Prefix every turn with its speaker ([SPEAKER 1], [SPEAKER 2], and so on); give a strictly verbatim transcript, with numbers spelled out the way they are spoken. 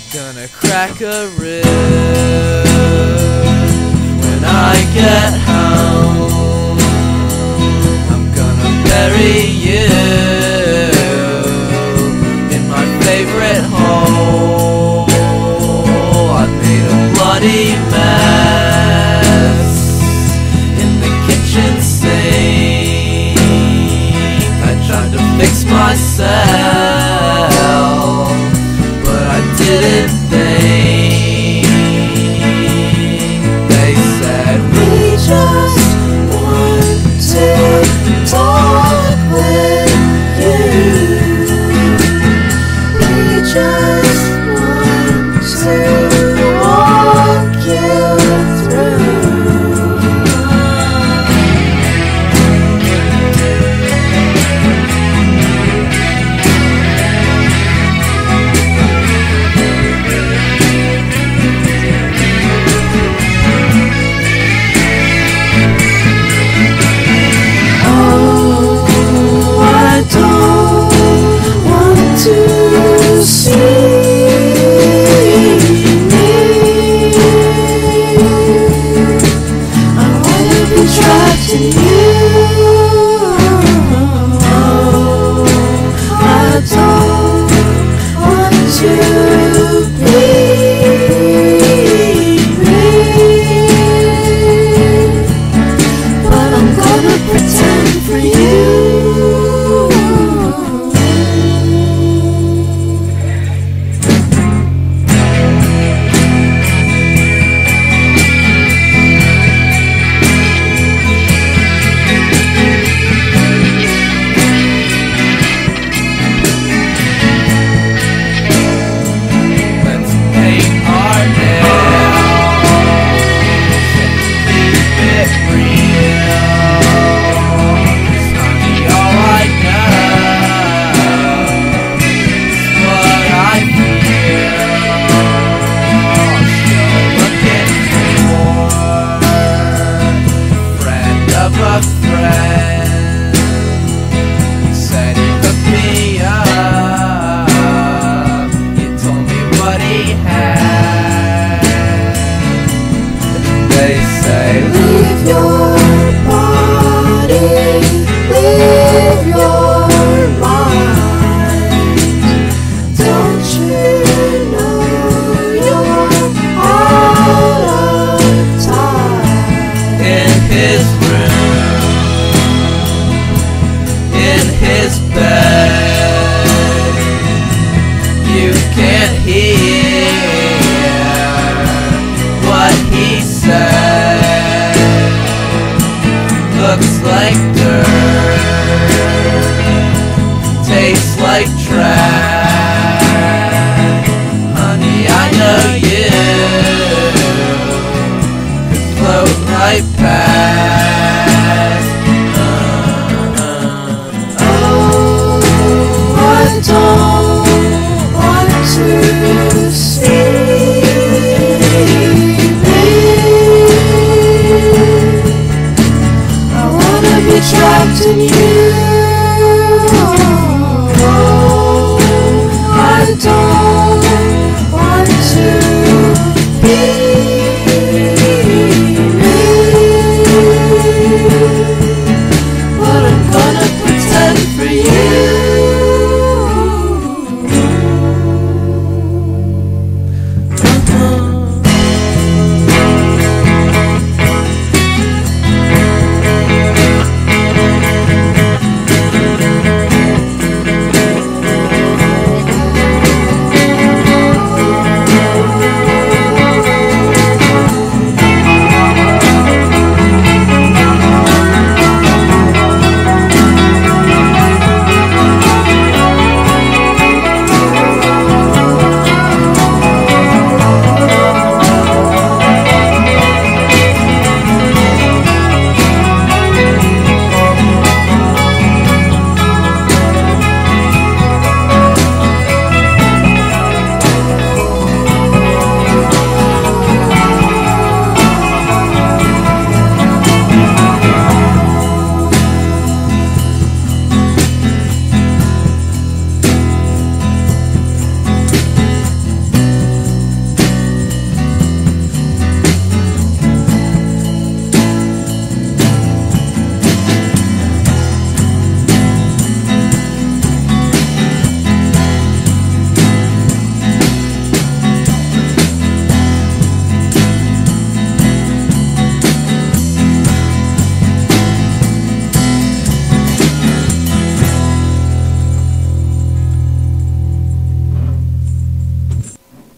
[SPEAKER 1] Gonna crack a rib when I get home. I'm gonna bury you in my favorite hole. I made a bloody mess in the kitchen sink. I tried to fix myself, but I didn't think. They said we just want to talk with you. We just want to walk you through. Trapped in you. I don't want to be me, but I'm gonna pretend for you. A friend, he said he hooked me up. He told me what he had. They say leave your